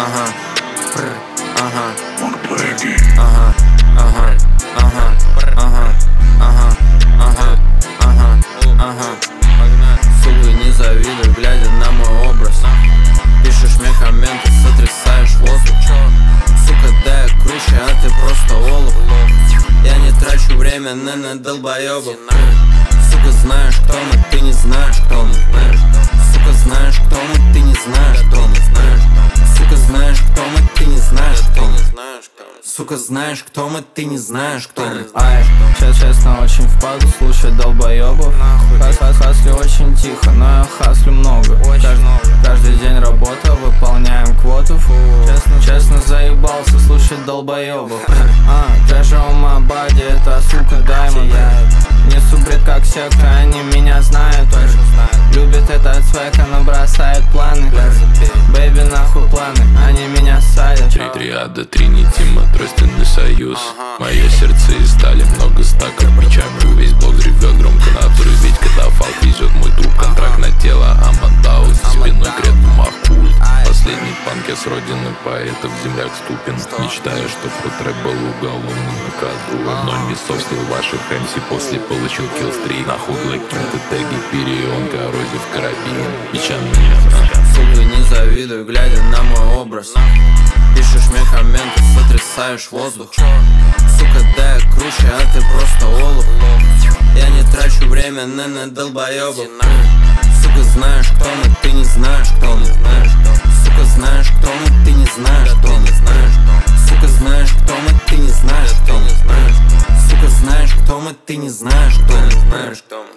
ага, ага, сука, не завидуй, глядя на мой образ. Пишешь мне комменты, сотрясаешь воздух. Сука, да я круче, а ты просто олух. Я не трачу время на долбоёбов. Сука, знаешь, кто мы, ты не знаешь, кто мы. Сука, знаешь, кто мы, ты не знаешь, кто мы. Сука, знаешь, кто мы, ты не знаешь, кто мы. Сука, знаешь, кто мы, ты не знаешь, кто мы. Ай, честно, очень впаду слушать долбоёбов. Хаслю очень тихо, но я хаслю много. Каждый день работа, выполняем квоту. Честно заебался слушать долбоёбов. Treasure on my body, это сука Diamond. Несу бред как секта, они меня знают. Любит этот свек, она бросает планы. Бэйби, нахуй планы, они меня садят. Три триада, тринитима, тройственный союз. Мое сердце из стали, много ста кирпичами. Весь блок ревет громко на взрывить. Катафалк везет мой труп, контракт на тело. Амандаус, спиной крету махуль. Последний панк, я с родины поэтов, земляк ступен. Мечтаю, что фрутреп был уголовным наказуем. 0 весов, стил ваших МС, после получил киллстрик. Нахуй блэкинты, теги, перион, коррозив, карабин. Печальный сука, не завидуй, глядя на мой образ. Пишешь мне комменты, сотрясаешь воздух. Сука, да я круче, а ты просто олух. Я не трачу время на долбоёбов. Сука, знаешь, кто мы, ты не знаешь, кто мы. Сука, знаешь, кто мы, ты не знаешь, кто мы. Сука, знаешь, кто мы, ты не знаешь, кто мы. Сука, знаешь, кто мы, ты не знаешь, кто мы.